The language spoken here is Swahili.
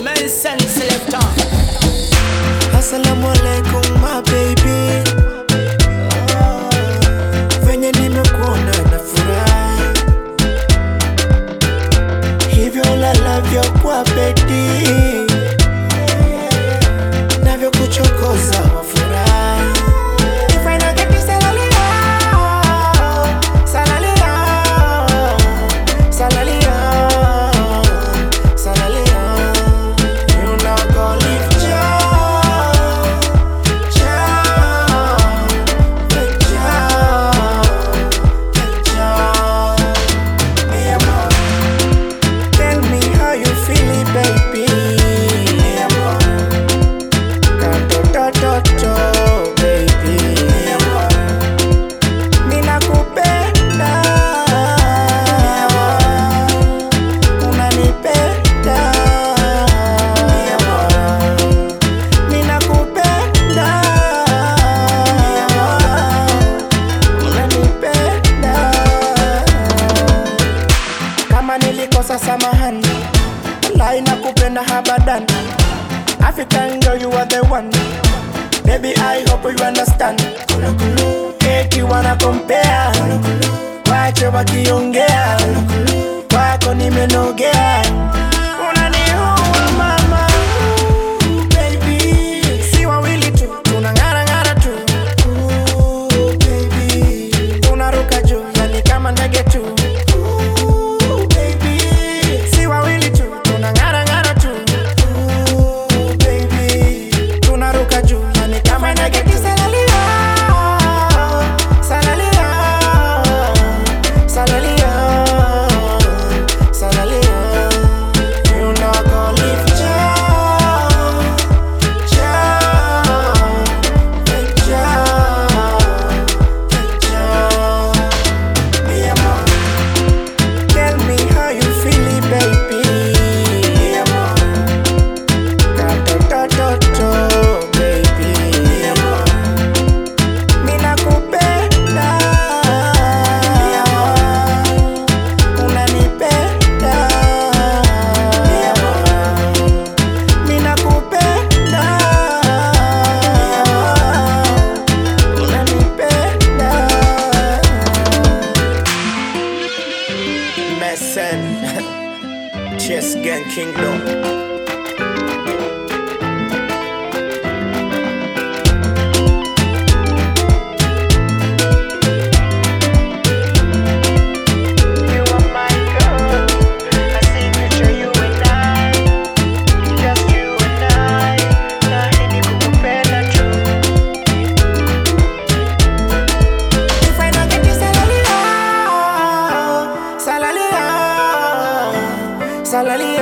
Mensen selector. Assalamu alaikum my baby. Venye nimekuona na furahi, hivyo la love yo kwa bedi, navyo kuchokoza wafurahi. If I don't get this salalia, salalia, salalia, salalia, you not gonna leave nilikosa samahani, wallahi nakupenda habadan. African girl, you are the one. Baby, I hope you understand. Eti wana compare, wache wakiongea, wako nimenogea. Unaniua mama, baby, si wawili tu, tunang'ara ng'ara tu. Baby, tunaruka juu, yani kama ndege tu. Chess Gang Kingdom. Salalia.